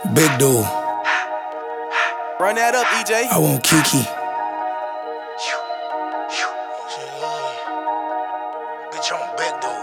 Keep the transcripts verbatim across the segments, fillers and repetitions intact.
Big dude. Run that up, E J. I want Kiki. Bitch, I'm big dude.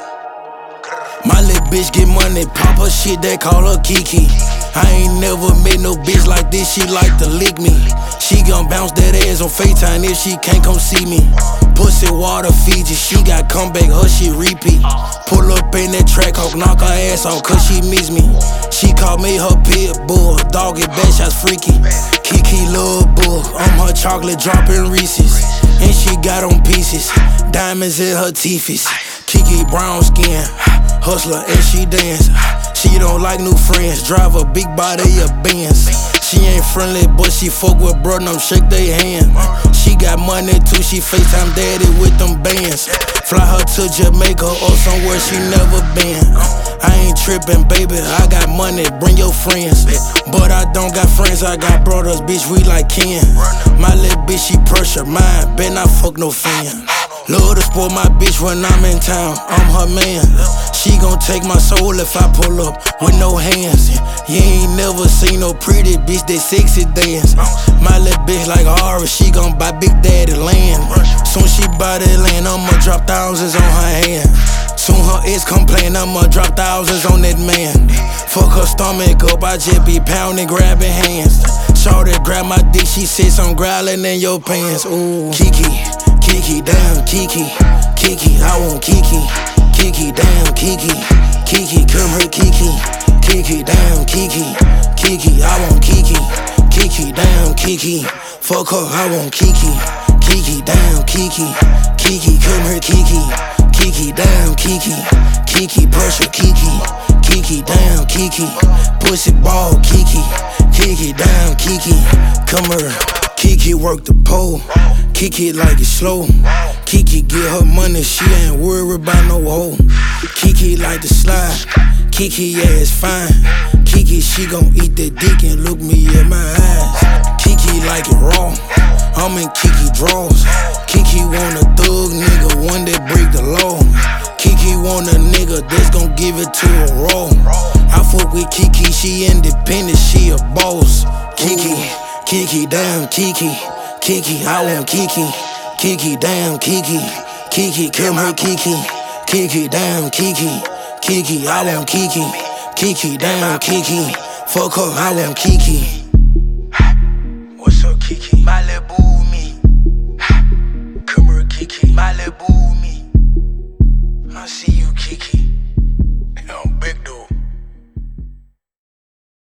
My little bitch get money, pop her shit, they call her Kiki. I ain't never met no bitch like this, she like to lick me. She gon' bounce that ass on FaceTime if she can't come see me. Pussy water Fiji, she got comeback, her shit repeat. Pull up in that track, hawk, knock her ass off cause she miss me. She call me her pit bull, dog it bad shots freaky. Kiki love bull, I'm her chocolate dropping Reese's. And she got on pieces, diamonds in her teethies. Kiki brown skin, hustler and she dance. She don't like new friends, drive a big body of Benz. She ain't friendly, but she fuck with bro, them shake they hand. She got money too, she FaceTime daddy with them bands. Fly her to Jamaica or somewhere she never been. I ain't trippin', baby, I got money, bring your friends. But I don't got friends, I got brothers, bitch, we like kin. My little bitch, she pressure mine, bet not fuck no fan. Love to spoil my bitch when I'm in town, I'm her man. She gon' take my soul if I pull up with no hands. You ain't never seen no pretty bitch that sexy dance. My little bitch like Aura, she gon' buy Big Daddy land. Soon she buy that land, I'ma drop thousands on her hand. Soon her ex complain, I'ma drop thousands on that man. Fuck her stomach up, I just be pounding, grabbing hands. Shorty grab my dick, she says I'm growling in your pants. Ooh, Kiki, Kiki, damn Kiki, Kiki, I want Kiki. Kiki, damn Kiki, Kiki, come here Kiki. Kiki, damn Kiki, Kiki, I want Kiki. Kiki, damn Kiki, fuck her, I want Kiki. Kiki, damn Kiki, Kiki, come here Kiki. Kiki, damn Kiki, Kiki, pressure Kiki. Kiki, damn Kiki, pussy ball Kiki. Kiki, damn Kiki, come here. Kiki work the pole, Kiki like it slow. Kiki get her money, she ain't worried about no hoe. Kiki like to slide, Kiki ass fine. Kiki she gon' eat that dick and look me in my eyes. Kiki like it raw, I'm in Kiki draws. Kiki want a thug nigga, one that break the law. Kiki want a nigga that's gon' give it to her raw. I fuck with Kiki, she independent, she a boss. Kiki, Kiki, damn Kiki, Kiki, I want Kiki. Kiki, damn Kiki, Kiki, come here Kiki. Kiki, damn Kiki, Kiki, I want Kiki. Kiki, damn Kiki, fuck her, I want Kiki.